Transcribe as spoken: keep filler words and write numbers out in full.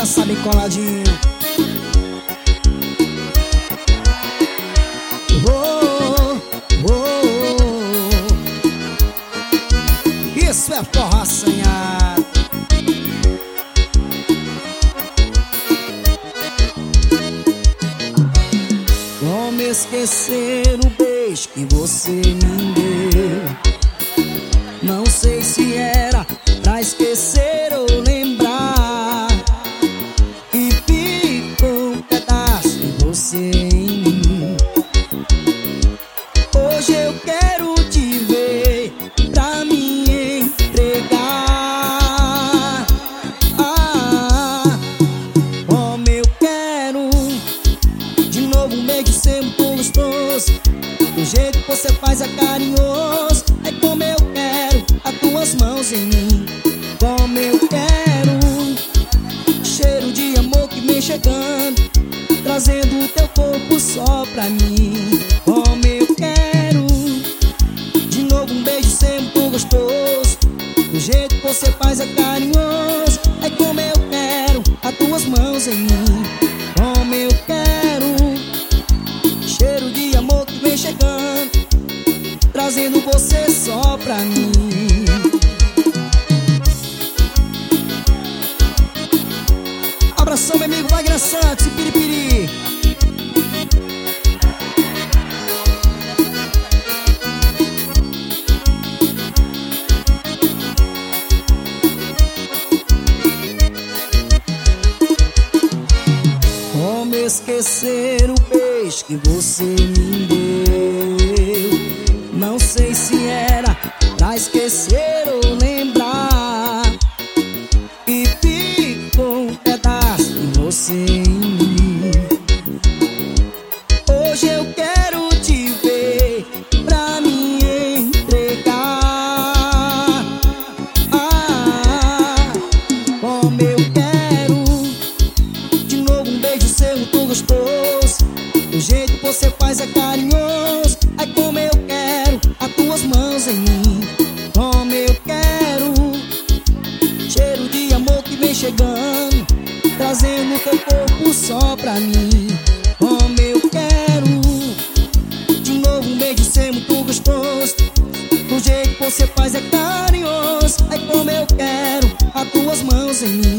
sabe coladinho. Oh, oh, oh. Isso é forró assanhado. Como esquecer o beijo que você me deu? Não sei se era pra esquecer ou lembrar, e ficou um pedaço de você em mim. Hoje eu quero te ver pra me entregar. Ah, como eu quero de novo um beijo ser muito gostoso. Do jeito que você faz é carinhoso. É como eu quero as tuas mãos em mim. Como eu quero cheiro de amor que vem chegando, trazendo o teu corpo só pra mim. Como eu quero de novo um beijo ser muito gostoso. Do jeito que você faz é carinhoso. É como eu quero as tuas mãos em mim. Como eu quero cheiro de amor que vem chegando, trazendo você só pra mim. Abração, meu amigo Wagner Santos e Piripiri. Como esquecer o beijo que você me deu? Não sei se era pra esquecer ou lembrar, e ficou um pedaço de você em mim. Hoje eu quero te ver pra me entregar. Ah, como eu quero de novo um beijo ser muito gostoso. Do jeito que você faz é carinhoso. É como eu quero as tuas mãos em mim. Como eu quero cheiro de amor que vem chegando, trazendo o teu corpo só pra mim. Como eu quero de novo um beijo ser muito gostoso. Do jeito que você faz é carinhoso. É como eu quero as tuas mãos em mim.